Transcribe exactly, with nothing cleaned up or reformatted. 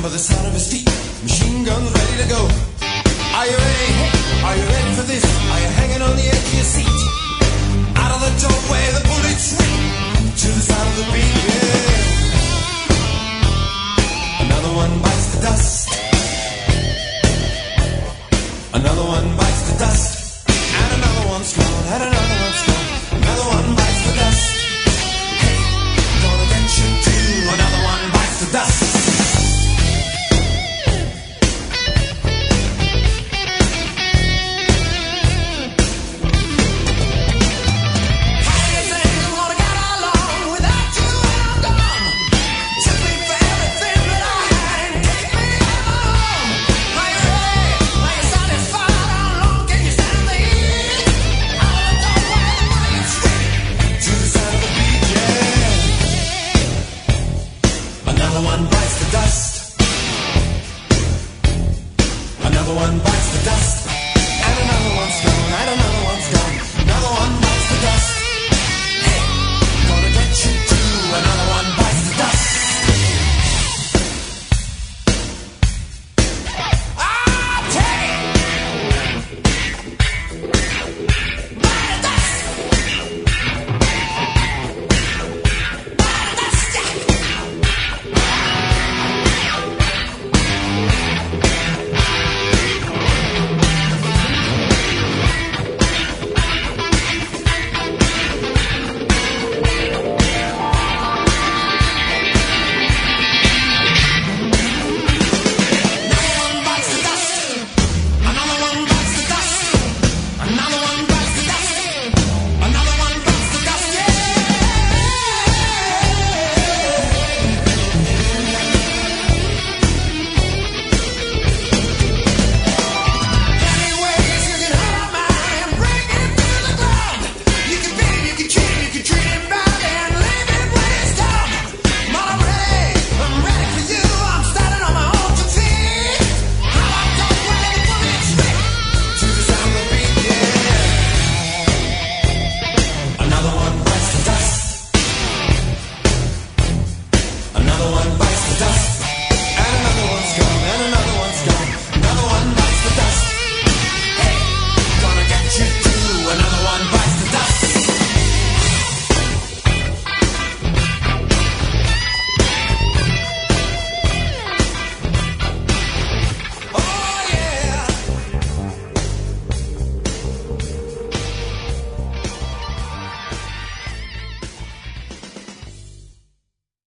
remember the sound of his feet. Machine guns ready to go. Are you ready? Are you ready for this? Are you hanging on the edge of your seat? Out of the doorway, the bullets ring to the sound of the beat. Yeah. Another one bites the dust. Another one bites the dust. And another one's gone. And another one's gone. Another one bites the dust. Hey, gonna get you too. Another one bites the dust. One bites the dust, and another one's gone, and another one's gone. Another one bites the dust.